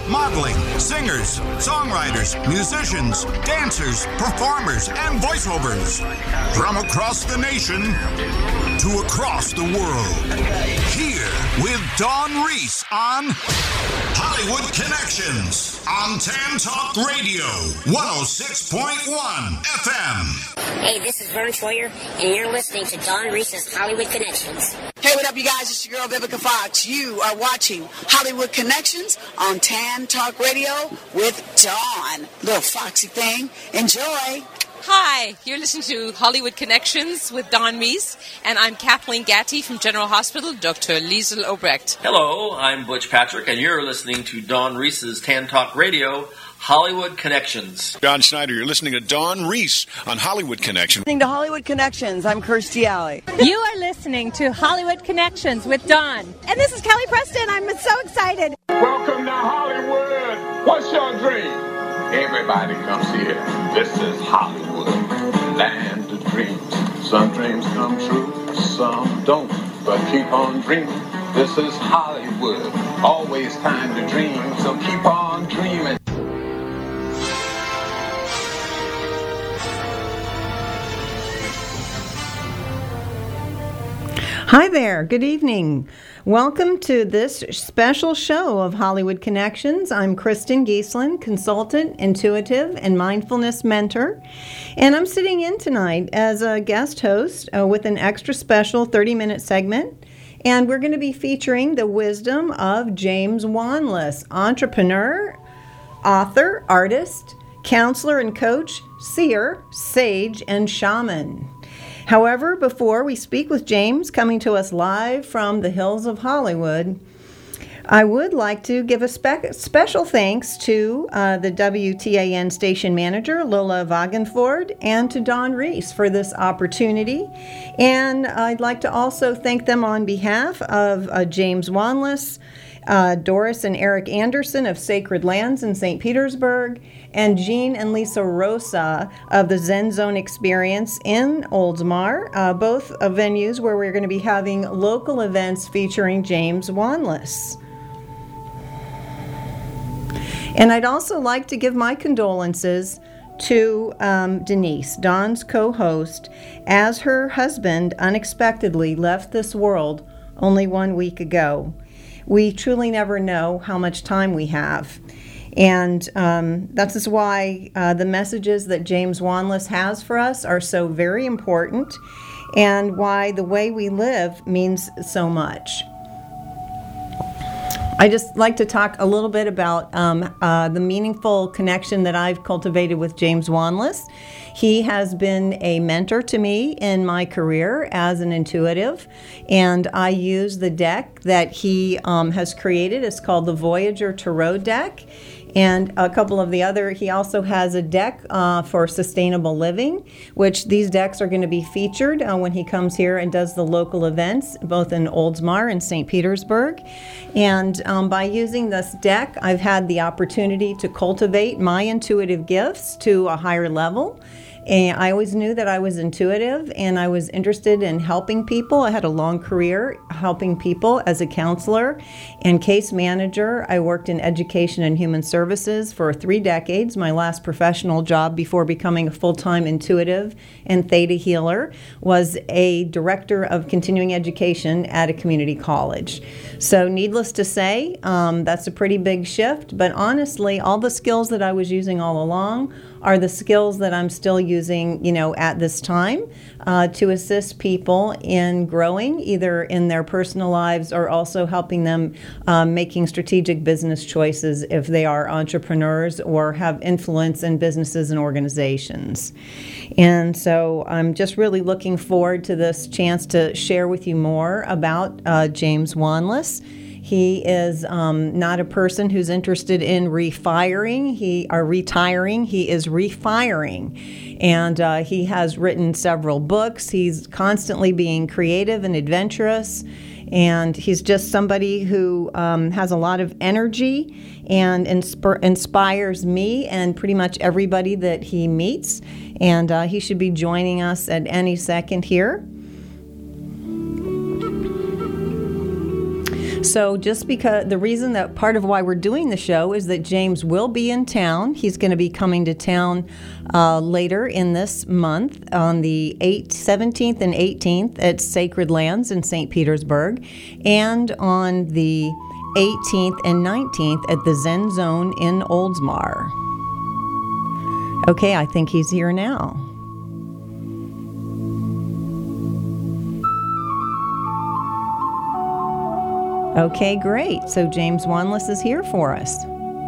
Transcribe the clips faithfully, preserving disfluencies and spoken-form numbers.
modeling, singers, songwriters, musicians, dancers, performers, and voiceovers. From across the nation to across the world. Here with Dawn Reese on Hollywood Connections on Tan Talk Radio, one oh six point one F M. Hey, this is Vern Troyer, and you're listening to Dawn Reese's Hollywood Connections. Hey, what up, you guys? It's your girl, Vivica Fox. You are watching Hollywood Connections on Tan Talk Radio with Dawn. Little foxy thing. Enjoy. Hi, you're listening to Hollywood Connections with Dawn Reese, and I'm Kathleen Gatty from General Hospital, Doctor Liesl Obrecht. Hello, I'm Butch Patrick, and you're listening to Dawn Reese's Tan Talk Radio, Hollywood Connections. John Schneider, you're listening to Dawn Reese on Hollywood Connections. Listening to Hollywood Connections, I'm Kirstie Alley. You are listening to Hollywood Connections with Dawn. And this is Kelly Preston. I'm so excited. Welcome to Hollywood. What's your dream? Everybody comes here. This is Hollywood, land of dreams. Some dreams come true, some don't. But keep on dreaming. This is Hollywood. Always time to dream, so keep on dreaming. Hi there. Good evening. Welcome to this special show of Hollywood Connections. I'm Kristen Giesland, consultant, intuitive, and mindfulness mentor. And I'm sitting in tonight as a guest host uh, with an extra special thirty-minute segment. And we're going to be featuring the wisdom of James Wanless, entrepreneur, author, artist, counselor and coach, seer, sage, and shaman. However, before we speak with James, coming to us live from the hills of Hollywood, I would like to give a spe- special thanks to uh, the W T A N station manager, Lola Wagenford, and to Dawn Reese for this opportunity. And I'd like to also thank them on behalf of uh, James Wanless, uh, Doris and Eric Anderson of Sacred Lands in Saint Petersburg, and Jean and Lisa Rosa of the Zen Zone Experience in Oldsmar, uh, both uh, venues where we're going to be having local events featuring James Wanless. And I'd also like to give my condolences to um, Denise, Dawn's co-host, as her husband unexpectedly left this world only one week ago. We truly never know how much time we have. And um, that's why uh, the messages that James Wanless has for us are so very important, and why the way we live means so much. I just like to talk a little bit about um, uh, the meaningful connection that I've cultivated with James Wanless. He has been a mentor to me in my career as an intuitive, and I use the deck that he um, has created. It's called the Voyager Tarot deck. And a couple of the other, he also has a deck uh, for sustainable living, which these decks are going to be featured uh, when he comes here and does the local events, both in Oldsmar and Saint Petersburg. And um, by using this deck, I've had the opportunity to cultivate my intuitive gifts to a higher level. And I always knew that I was intuitive and I was interested in helping people. I had a long career helping people as a counselor and case manager. I worked in education and human services for three decades. My last professional job before becoming a full-time intuitive and theta healer was a director of continuing education at a community college. So needless to say, um, that's a pretty big shift. But honestly, all the skills that I was using all along are the skills that I'm still using, you know, at this time uh, to assist people in growing, either in their personal lives or also helping them um, making strategic business choices if they are entrepreneurs or have influence in businesses and organizations. And so I'm just really looking forward to this chance to share with you more about uh, James Wanless. He is um, not a person who's interested in refiring, he or retiring. He is refiring, and uh, he has written several books. He's constantly being creative and adventurous, and he's just somebody who um, has a lot of energy and insp- inspires me and pretty much everybody that he meets. And uh, he should be joining us at any second here. So just because the reason that part of why we're doing the show is that James will be in town. He's going to be coming to town uh, later in this month on the eighth, seventeenth and eighteenth at Sacred Lands in Saint Petersburg, and on the eighteenth and nineteenth at the Zen Zone in Oldsmar. Okay, I think he's here now. Okay, great. So James Wanless is here for us.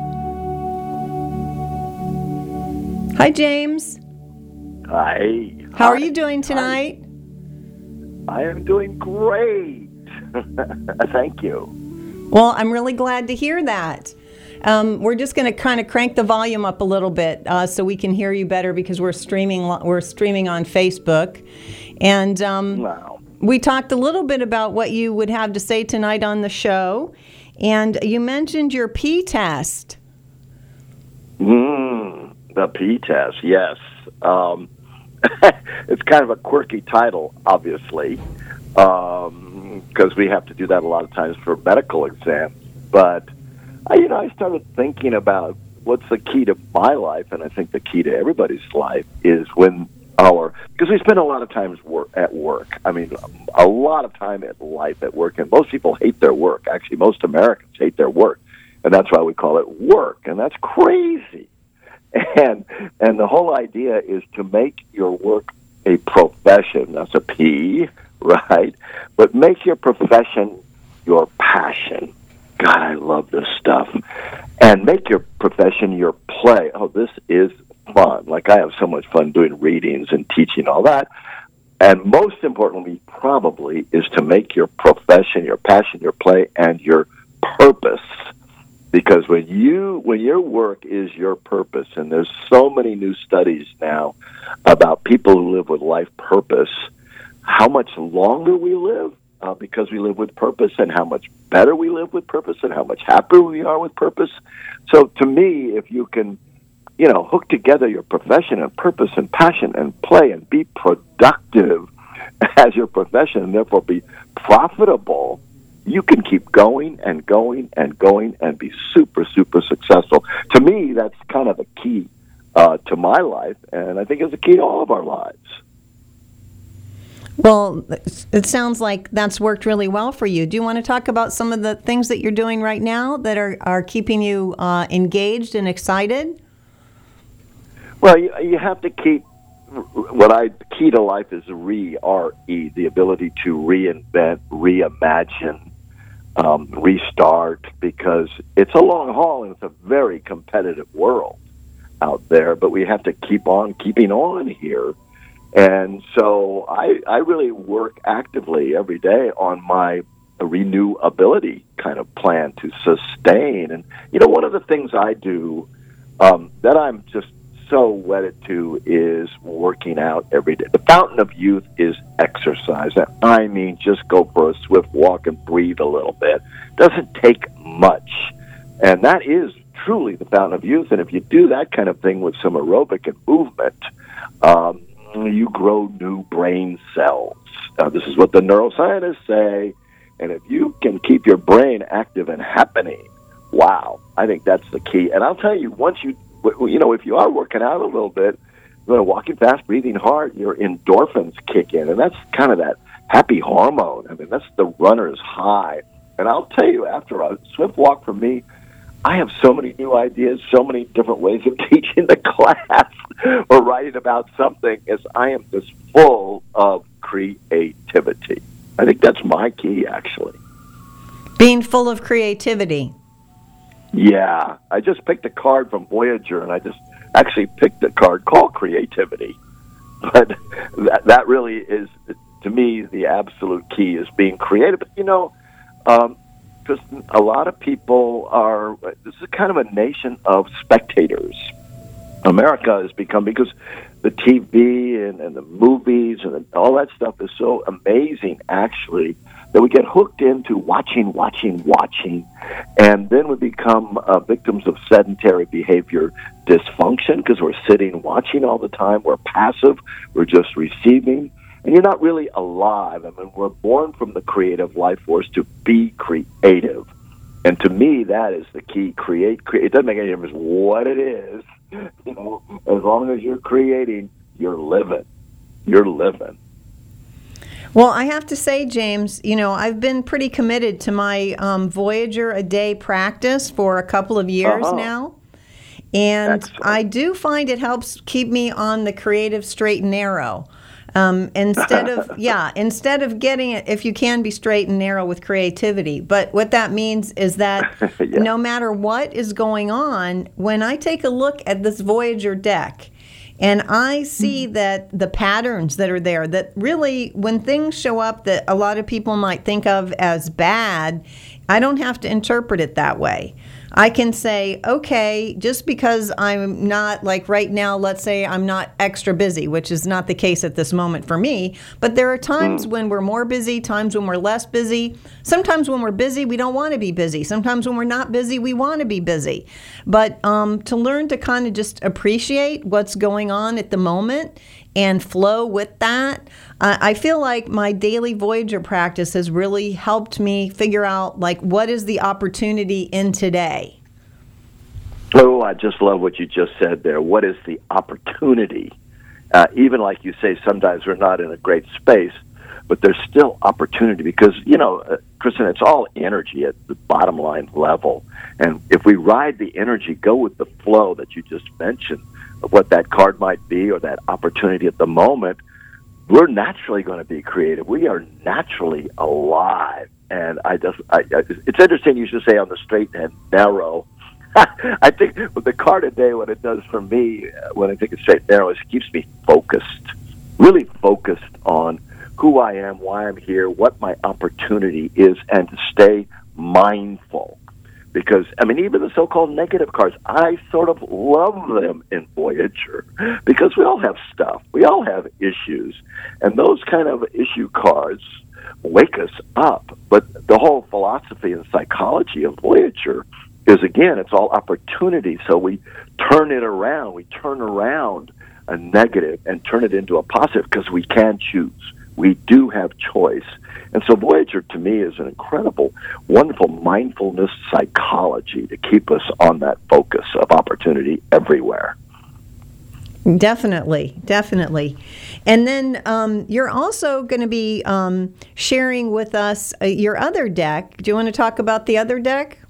Hi, James. Hi. How Hi. are you doing tonight? I am doing great. Thank you. Well, I'm really glad to hear that. Um, we're just going to kind of crank the volume up a little bit uh, so we can hear you better because we're streaming. We're streaming on Facebook, and um, wow. We talked a little bit about what you would have to say tonight on the show, and you mentioned your P test. Mm, the P test, yes. Um, it's kind of a quirky title, obviously, because um, we have to do that a lot of times for medical exams. But, I, you know, I started thinking about what's the key to my life, and I think the key to everybody's life is when our, because we spend a lot of times work, at work. I mean, a lot of time at life at work, and most people hate their work. Actually, most Americans hate their work, and that's why we call it work, and that's crazy. And and the whole idea is to make your work a profession. That's a P, right? But make your profession your passion. God, I love this stuff. And make your profession your play. Oh, this is fun. Like, I have so much fun doing readings and teaching all that. And most importantly, probably, is to make your profession, your passion, your play, and your purpose. Because when you when your work is your purpose, and there's so many new studies now about people who live with life purpose, how much longer we live uh, because we live with purpose, and how much better we live with purpose, and how much happier we are with purpose. So to me, if you can, you know, hook together your profession and purpose and passion and play and be productive as your profession and therefore be profitable, you can keep going and going and going and be super, super successful. To me, that's kind of a key uh, to my life, and I think it's a key to all of our lives. Well, it sounds like that's worked really well for you. Do you want to talk about some of the things that you're doing right now that are, are keeping you uh, engaged and excited? Well, you, you have to keep, what I, key to life is re, R E, the ability to reinvent, reimagine, um, restart, because it's a long haul and it's a very competitive world out there, but we have to keep on keeping on here. And so I, I really work actively every day on my renewability kind of plan to sustain. And, you know, one of the things I do um, that I'm just so wedded to is working out every day. The fountain of youth is exercise. I mean, just go for a swift walk and breathe a little bit. Doesn't take much. And that is truly the fountain of youth. And if you do that kind of thing with some aerobic and movement, um, you grow new brain cells. Uh, this is what the neuroscientists say. And if you can keep your brain active and happening, wow, I think that's the key. And I'll tell you, once you, you know, if you are working out a little bit, you know, walking fast, breathing hard, your endorphins kick in. And that's kind of that happy hormone. I mean, that's the runner's high. And I'll tell you, after a swift walk for me, I have so many new ideas, so many different ways of teaching the class or writing about something, as I am just full of creativity. I think that's my key, actually. Being full of creativity. Yeah. I just picked a card from Voyager, and I just actually picked a card called creativity. But that, that really is, to me, the absolute key is being creative. But, you know, um, because a lot of people are, this is kind of a nation of spectators. America has become, because the T V and, and the movies and all that stuff is so amazing, actually, that we get hooked into watching, watching, watching, and then we become uh, victims of sedentary behavior dysfunction because we're sitting watching all the time. We're passive. We're just receiving. and you're not really alive. I mean, we're born from the creative life force to be creative. And to me, that is the key. Create, create. It doesn't make any difference what it is. You know, as long as you're creating, you're living. You're living. Well, I have to say, James, you know, I've been pretty committed to my um, Voyager a day practice for a couple of years uh-huh. now. And Excellent. I do find it helps keep me on the creative straight and narrow. Um, instead of, yeah, instead of getting it, if you can be straight and narrow with creativity. But what that means is that yeah. no matter what is going on, when I take a look at this Voyager deck, and I see mm-hmm. that the patterns that are there, that really, when things show up that a lot of people might think of as bad, I don't have to interpret it that way. I can say, okay, just because I'm not, like right now, let's say I'm not extra busy, which is not the case at this moment for me, but there are times mm. when we're more busy, times when we're less busy. Sometimes when we're busy, we don't want to be busy. Sometimes when we're not busy, we want to be busy. But um, to learn to kind of just appreciate what's going on at the moment and flow with that, uh, I feel like my daily Voyager practice has really helped me figure out, like, what is the opportunity in today? Oh, I just love what you just said there. What is the opportunity? Uh, even like you say, sometimes we're not in a great space, but there's still opportunity because, you know, uh, Kristen, it's all energy at the bottom line level. And if we ride the energy, go with the flow that you just mentioned, of what that card might be or that opportunity at the moment, we're naturally going to be creative. We are naturally alive. And I just, I, I, it's interesting you should say on the straight and narrow. I think with the card today, what it does for me, uh, when I think it's straight and narrow, is it keeps me focused, really focused on who I am, why I'm here, what my opportunity is, and to stay mindful. Because, I mean, even the so-called negative cards, I sort of love them in Voyager because we all have stuff. We all have issues. And those kind of issue cards wake us up. But the whole philosophy and psychology of Voyager is, again, it's all opportunity. So we turn it around. We turn around a negative and turn it into a positive because we can choose. We do have choice. And so Voyager, to me, is an incredible, wonderful mindfulness psychology to keep us on that focus of opportunity everywhere. Definitely, definitely. And then um, you're also going to be um, sharing with us uh, your other deck. Do you want to talk about the other deck?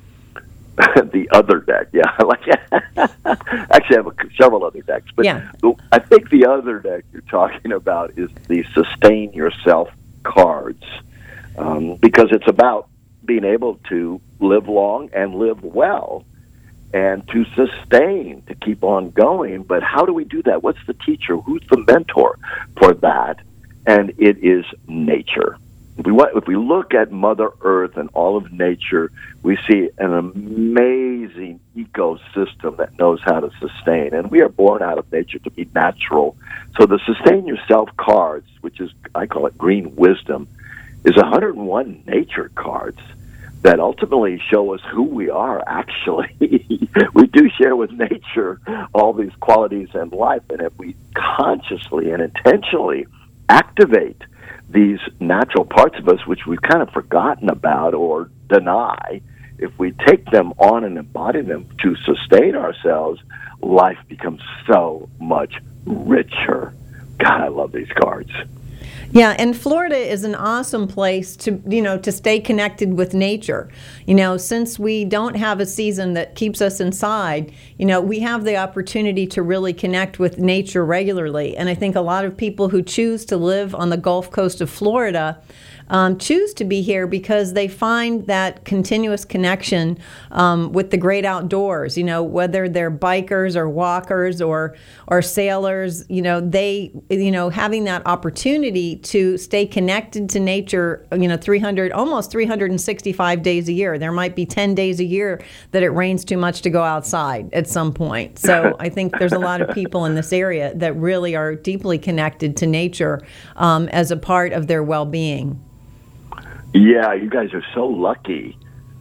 The other deck, yeah. Like, actually, I have a, several other decks, but yeah. I think the other deck you're talking about is the Sustain Yourself cards, um, because it's about being able to live long and live well and to sustain, to keep on going. But how do we do that? What's the teacher? Who's the mentor for that? And it is nature. If we, want, if we look at Mother Earth and all of nature, we see an amazing ecosystem that knows how to sustain. And we are born out of nature to be natural. So the Sustain Yourself cards, which is, I call it green wisdom, is one hundred one nature cards that ultimately show us who we are, actually. We do share with nature all these qualities and life. And if we consciously and intentionally activate these natural parts of us, which we've kind of forgotten about or deny, if we take them on and embody them to sustain ourselves, life becomes so much richer. God, I love these cards. Yeah, and Florida is an awesome place to, you know, to stay connected with nature. You know, since we don't have a season that keeps us inside, you know, we have the opportunity to really connect with nature regularly. And I think a lot of people who choose to live on the Gulf Coast of Florida Um, choose to be here because they find that continuous connection um, with the great outdoors. You know, whether they're bikers or walkers or or sailors, you know, they, you know, having that opportunity to stay connected to nature, you know, three hundred, almost three hundred sixty-five days a year. There might be ten days a year that it rains too much to go outside at some point. So I think there's a lot of people in this area that really are deeply connected to nature um, as a part of their well-being. Yeah, you guys are so lucky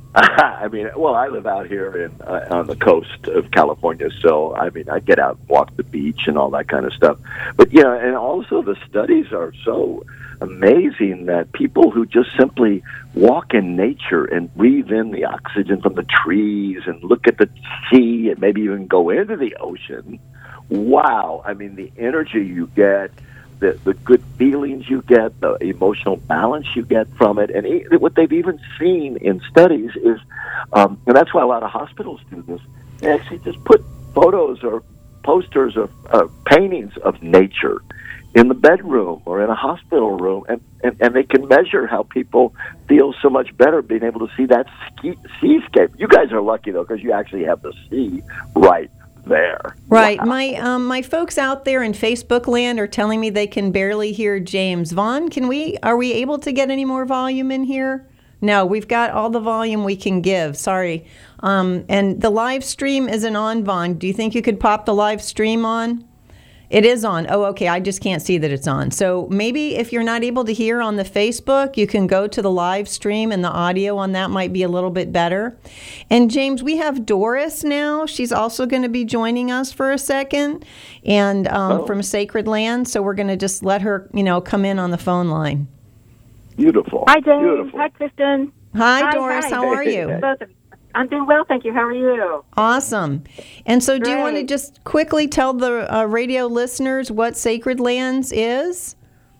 I mean, well, I live out here in uh, on the coast of California, so I mean, I get out and walk the beach and all that kind of stuff. But yeah, and also the studies are so amazing that people who just simply walk in nature and breathe in the oxygen from the trees and look at the sea and maybe even go into the ocean, wow, I mean, the energy you get, the, the good feelings you get, the emotional balance you get from it, and it, what they've even seen in studies is, um, and that's why a lot of hospitals do this, they actually just put photos or posters of uh, paintings of nature in the bedroom or in a hospital room, and, and, and they can measure how people feel so much better being able to see that ski, seascape. You guys are lucky, though, because you actually have the sea right there. Right. Wow. My um, my folks out there in Facebook land are telling me they can barely hear James. Vaughn, can we, are we able to get any more volume in here? No, we've got all the volume we can give. Sorry. Um, and the live stream isn't on, Vaughn. Do you think you could pop the live stream on? It is on. Oh, okay. I just can't see that it's on. So maybe if you're not able to hear on the Facebook, you can go to the live stream and the audio on that might be a little bit better. And James, we have Doris now. She's also going to be joining us for a second and um, oh. from Sacred Land. So we're going to just let her, you know, come in on the phone line. Beautiful. Hi, James. Beautiful. Hi, Kristen. Hi, hi Doris. hi. How are you? Both of you. I'm doing well, thank you. How are you? Awesome. And so do you want to Great. just quickly tell the uh, radio listeners what Sacred Lands is?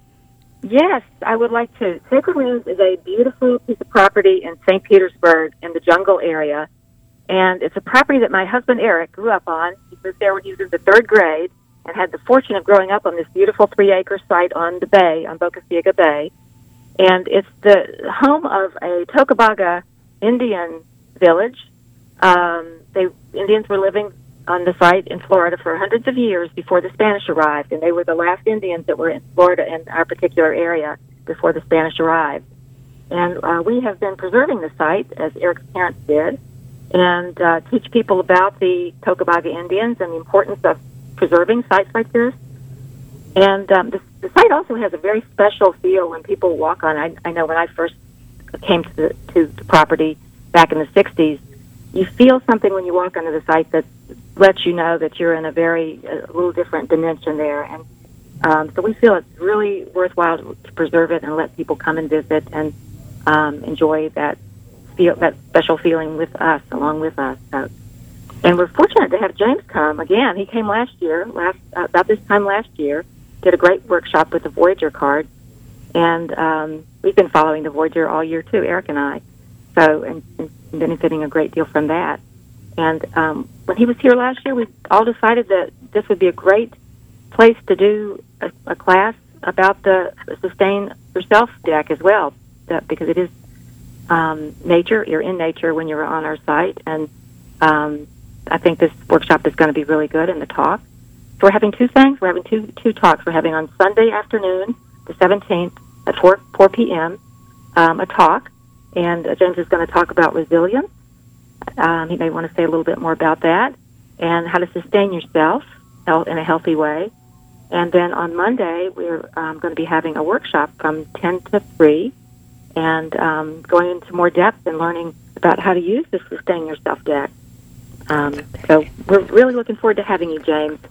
Yes, I would like to. Sacred Lands is a beautiful piece of property in Saint Petersburg in the jungle area. And it's a property that my husband, Eric, grew up on. He lived there when he was in the third grade and had the fortune of growing up on this beautiful three-acre site on the bay, on Boca Ciega Bay. And it's the home of a Tocobaga Indian village. Um, they Indians were living on the site in Florida for hundreds of years before the Spanish arrived, and they were the last Indians that were in Florida in our particular area before the Spanish arrived. And uh, we have been preserving the site, as Eric's parents did, and uh, teach people about the Tocobaga Indians and the importance of preserving sites like this. And um, the, the site also has a very special feel when people walk on. I, I know when I first came to the, to the property back in the sixties, you feel something when you walk onto the site that lets you know that you're in a very, a little different dimension there. And um, so we feel it's really worthwhile to, to preserve it and let people come and visit and um, enjoy that feel, that special feeling with us, along with us. So, and we're fortunate to have James come again. He came last year, last uh, about this time last year, did a great workshop with the Voyager card. And um, we've been following the Voyager all year, too, Eric and I. So, and, and benefiting a great deal from that. And um, when he was here last year, we all decided that this would be a great place to do a, a class about the Sustain Yourself deck as well, that, because it is um, nature. You're in nature when you're on our site. And um, I think this workshop is going to be really good in the talk. So we're having two things. We're having two two talks. We're having on Sunday afternoon, the seventeenth, at four p.m., um, a talk. And uh, James is going to talk about resilience. Um, he may want to say a little bit more about that and how to sustain yourself in a healthy way. And then on Monday, we're um, going to be having a workshop from ten to three and um, going into more depth and learning about how to use the Sustain Yourself deck. Um, so we're really looking forward to having you, James.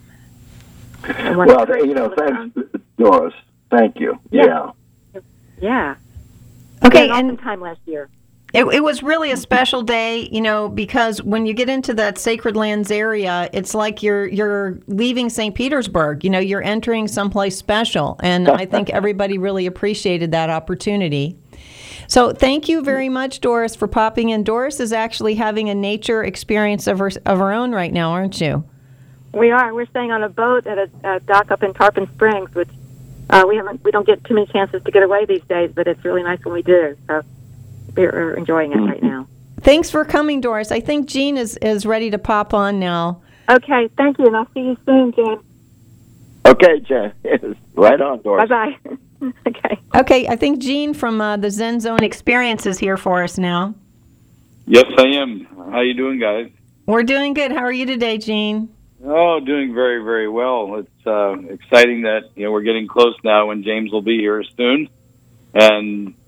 Well, you know, thanks, Doris. Thank you. Yeah. Yeah. yeah. Okay, and and time last year. It, it was really a special day, you know, because when you get into that Sacred Lands area, it's like you're you're leaving Saint Petersburg. You know, you're entering someplace special, and I think everybody really appreciated that opportunity. So thank you very much, Doris, for popping in. Doris is actually having a nature experience of her of her own right now, aren't you? We are. We're staying on a boat at a, a dock up in Tarpon Springs, which uh, we haven't. We don't get too many chances to get away these days, but it's really nice when we do. So we're enjoying it right now. Thanks for coming, Doris. I think Jean is, is ready to pop on now. Okay, thank you, and I'll see you soon, Jen. Okay, Jen. Right on, Doris. Bye-bye. Okay. Okay, I think Jean from uh, the Zen Zone Experience is here for us now. Yes, I am. How you doing, guys? We're doing good. How are you today, Jean? Oh, doing very, very well. It's uh, exciting that you know we're getting close now when James will be here soon, and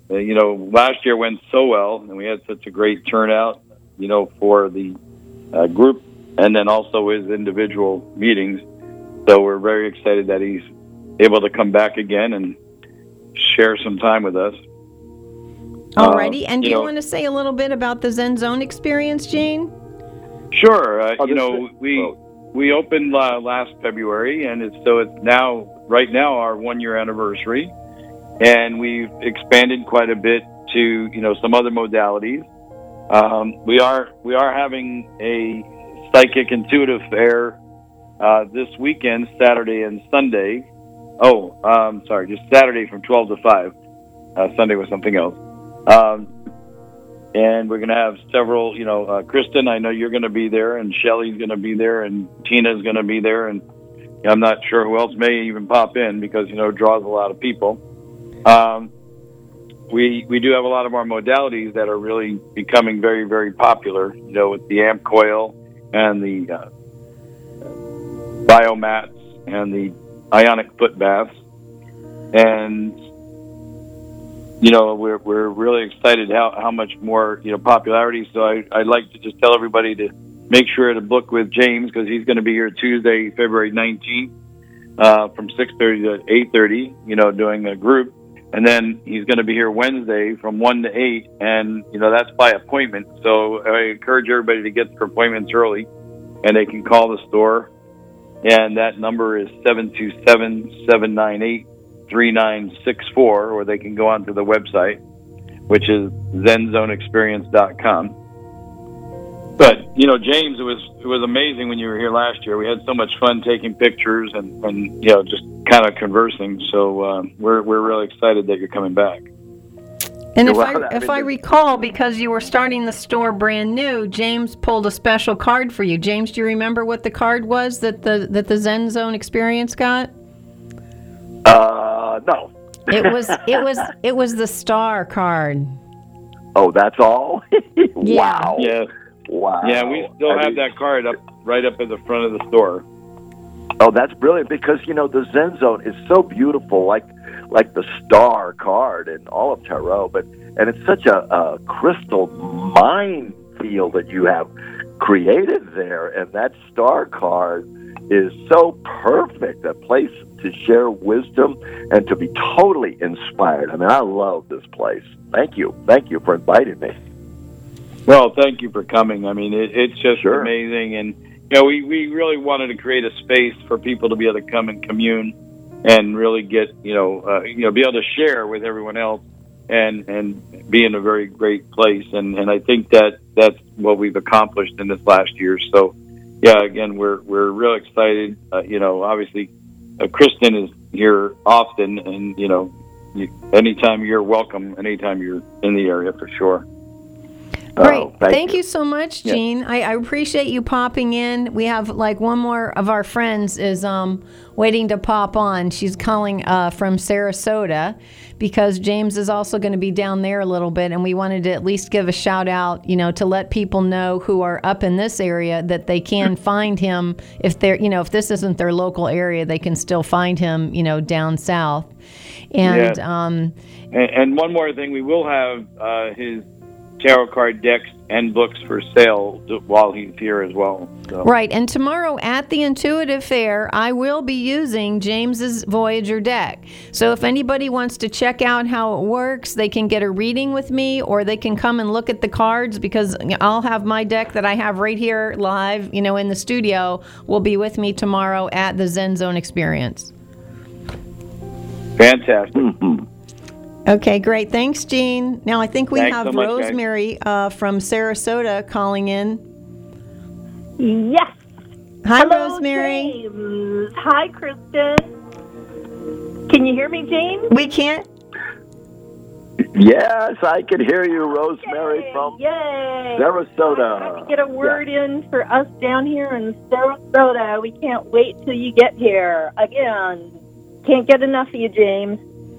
uh, you know, last year went so well, and we had such a great turnout, you know, for the uh, group and then also his individual meetings. So we're very excited that he's able to come back again and share some time with us. Alrighty, uh, and do you you know, want to say a little bit about the Zen Zone experience, Gene? Sure. Uh, Oh, you this know, is- we oh. we opened uh, last February, and it's, so it's now, right now, our one-year anniversary, and we've expanded quite a bit to, you know, some other modalities. Um, we are we are having a psychic intuitive fair uh, this weekend, Saturday and Sunday. Oh, um, sorry, just Saturday from twelve to five. Uh, Sunday was something else. Um, and we're going to have several, you know, uh, Kristen, I know you're going to be there, and Shelly's going to be there, and Tina's going to be there, and I'm not sure who else may even pop in because, you know, it draws a lot of people. Um, we we do have a lot of our modalities that are really becoming very, very popular, you know, with the amp coil and the uh, biomats and the ionic foot baths. And you know, we're we're really excited how, how much more, you know, popularity. So I, I'd like to just tell everybody to make sure to book with James because he's going to be here Tuesday, February nineteenth, uh, from six thirty to eight thirty, you know, doing a group. And then he's going to be here Wednesday from one to eight, and, you know, that's by appointment. So I encourage everybody to get their appointments early, and they can call the store. And that number is seven two seven, seven nine eight, three nine six four, or they can go onto the website, which is zen zone experience dot com. But, you know, James, it was it was amazing when you were here last year. We had so much fun taking pictures and, and you know, just kind of conversing. So uh, we're we're really excited that you're coming back. And if I Well, I if mean, I the- recall, because you were starting the store brand new, James pulled a special card for you. James, do you remember what the card was that the that the Zen Zone experience got? Uh, no. It was it was it was the star card. Oh, that's all? Wow. Yeah. Wow. Yeah, we still I have mean- that card up right up at the front of the store. Oh, that's brilliant because, you know, the Zen Zone is so beautiful, like like the star card and all of tarot, but and it's such a, a crystal mind field that you have created there, and that star card is so perfect, a place to share wisdom and to be totally inspired. I mean, I love this place. Thank you. Thank you for inviting me. Well, thank you for coming. I mean, it, it's just Sure. amazing. And, you know, we, we really wanted to create a space for people to be able to come and commune and really get, you know, uh, you know, be able to share with everyone else and, and be in a very great place. And, and I think that that's what we've accomplished in this last year. So, yeah, again, we're, we're real excited. Uh, you know, obviously, uh, Kristen is here often, and, you know, you, anytime you're welcome, anytime you're in the area for sure. Great. Oh, thank thank you. you. so much, Yeah. Gene. I, I appreciate you popping in. We have like one more of our friends is um, waiting to pop on. She's calling uh, from Sarasota because James is also going to be down there a little bit, and we wanted to at least give a shout out, you know, to let people know who are up in this area that they can find him if they're, you know, if this isn't their local area, they can still find him, you know, down south. And Yeah. um, And, and one more thing, we will have uh, his tarot card decks and books for sale while he's here as well. So. Right, and tomorrow at the Intuitive Fair, I will be using James's Voyager deck. So if anybody wants to check out how it works, they can get a reading with me, or they can come and look at the cards, because I'll have my deck that I have right here live, you know, in the studio, will be with me tomorrow at the Zen Zone Experience. Fantastic. Mm-hmm. Okay, great. Thanks, Jean. Now I think we Thanks have so much, guys. Rosemary uh, from Sarasota calling in. Yes. Hi, Hello, Rosemary. James. Hi, Kristen. Can you hear me, James? We can't. Yes, I can hear you, Rosemary from Yay! Sarasota. I have to get a word in for us down here in Sarasota. We can't wait till you get here. Again, can't get enough of you, James.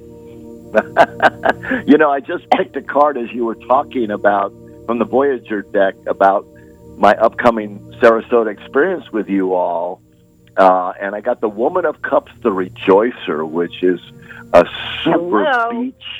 You know, I just picked a card as you were talking about from the Voyager deck about my upcoming Sarasota experience with you all. Uh, and I got the Woman of Cups, the Rejoicer, which is a super Hello. beach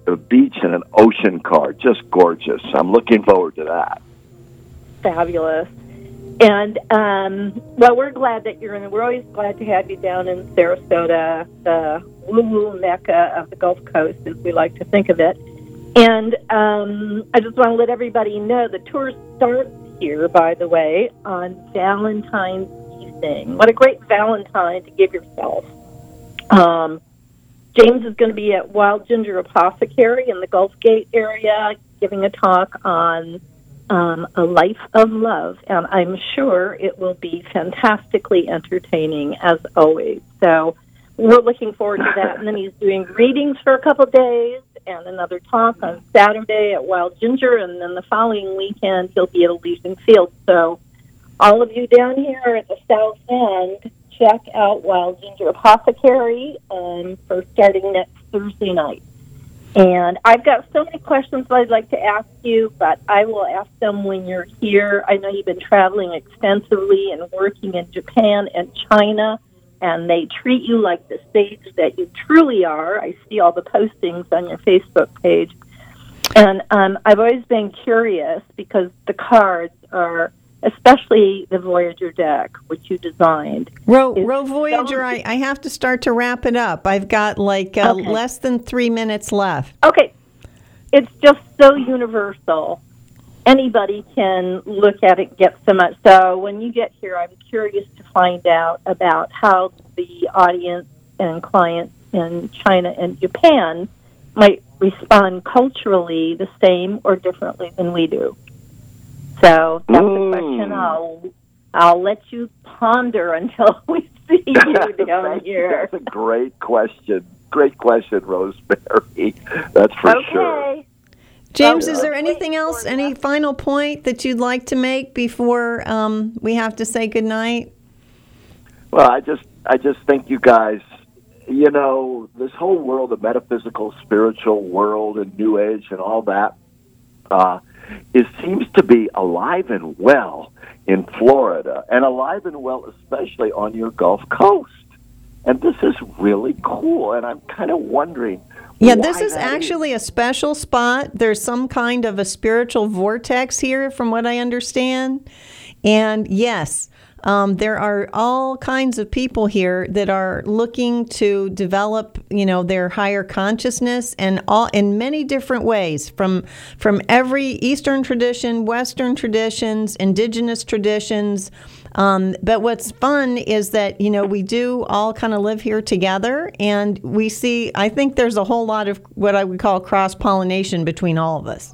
a beach and an ocean car. Just gorgeous. I'm looking forward to that. Fabulous. And, um, well, we're glad that you're in. We're always glad to have you down in Sarasota, the woo-woo mecca of the Gulf Coast, as we like to think of it. And um, I just want to let everybody know the tour starts here, by the way, on Valentine's evening. What a great Valentine to give yourself. Um, James is going to be at Wild Ginger Apothecary in the Gulf Gate area giving a talk on um, a life of love, and I'm sure it will be fantastically entertaining, as always. So we're looking forward to that. And then he's doing readings for a couple of days and another talk on Saturday at Wild Ginger, and then the following weekend he'll be at Elysian Fields. So all of you down here at the South End, check out Wild Ginger Apothecary um, for starting next Thursday night. And I've got so many questions that I'd like to ask you, but I will ask them when you're here. I know you've been traveling extensively and working in Japan and China, and they treat you like the sage that you truly are. I see all the postings on your Facebook page. And um, I've always been curious because the cards are, especially the Voyager deck, which you designed. Ro, Ro Voyager, so, I, I have to start to wrap it up. I've got like uh, okay. less than three minutes left. Okay. It's just so universal. Anybody can look at it and get so much. So when you get here, I'm curious to find out about how the audience and clients in China and Japan might respond culturally the same or differently than we do. So that's mm. a question I'll, I'll let you ponder until we see you down here. That's a great question. Great question, Rosemary. That's for okay. sure. James, is there anything else, any final point that you'd like to make before um, we have to say goodnight? Well, I just I just think you guys, you know, this whole world, the metaphysical, spiritual world and New Age and all that, uh, it seems to be alive and well in Florida, and alive and well especially on your Gulf Coast. And this is really cool, and I'm kind of wondering, yeah, this is actually is. a special spot. There's some kind of a spiritual vortex here, from what I understand. And yes, um, there are all kinds of people here that are looking to develop, you know, their higher consciousness, and all in many different ways, from from every Eastern tradition, Western traditions, indigenous traditions. Um, but what's fun is that, you know, we do all kind of live here together, and we see, I think there's a whole lot of what I would call cross-pollination between all of us.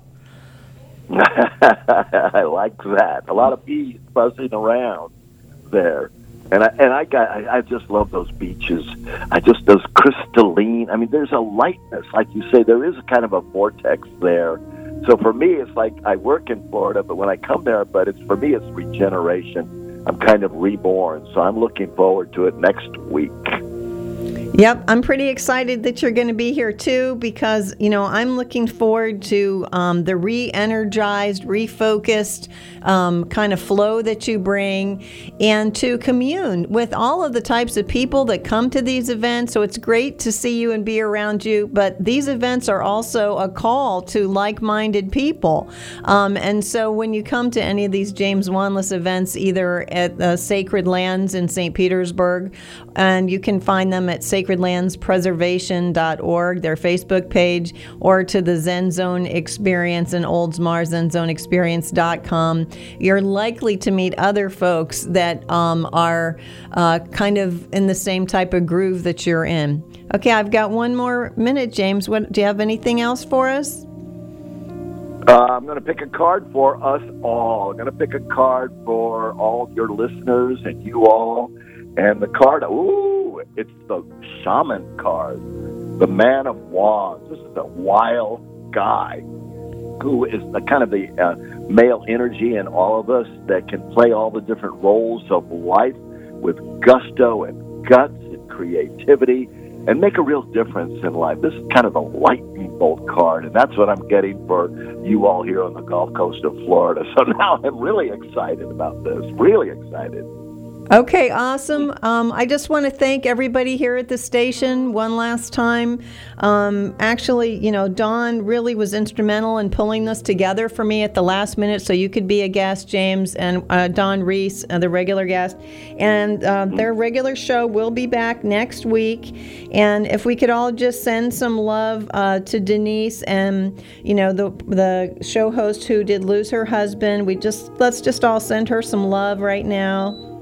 I like that. A lot of bees buzzing around there. And I, and I got, I, I just love those beaches. I just, those crystalline, I mean, there's a lightness, like you say, there is a kind of a vortex there. So for me, it's like I work in Florida, but when I come there, but it's, for me, it's regeneration. I'm kind of reborn, so I'm looking forward to it next week. Yep, I'm pretty excited that you're going to be here too, because, you know, I'm looking forward to um, the re-energized, refocused um, kind of flow that you bring, and to commune with all of the types of people that come to these events. So it's great to see you and be around you, but these events are also a call to like-minded people. Um, and so when you come to any of these James Wanless events, either at the Sacred Lands in Saint Petersburg, and you can find them at sacred lands preservation dot org, their Facebook page, or to the Zen Zone Experience in Oldsmar, zen zone experience dot com. You're likely to meet other folks that um, are uh, kind of in the same type of groove that you're in. Okay, I've got one more minute, James. What, do you have anything else for us? Uh, I'm going to pick a card for us all. I'm going to pick a card for all your listeners and you all. And the card, ooh, it's the Shaman card, the Man of Wands. This is a wild guy who is the kind of the uh, male energy in all of us that can play all the different roles of life with gusto and guts and creativity and make a real difference in life. This is kind of a lightning bolt card, and that's what I'm getting for you all here on the Gulf Coast of Florida. So now I'm really excited about this, really excited. Okay, awesome. Um, I just want to thank everybody here at the station one last time. Um, actually, you know, Dawn really was instrumental in pulling this together for me at the last minute so you could be a guest, James, and uh, Dawn Reese, uh, the regular guest. And uh, their regular show will be back next week. And if we could all just send some love uh, to Denise and, you know, the the show host who did lose her husband, we just let's just all send her some love right now.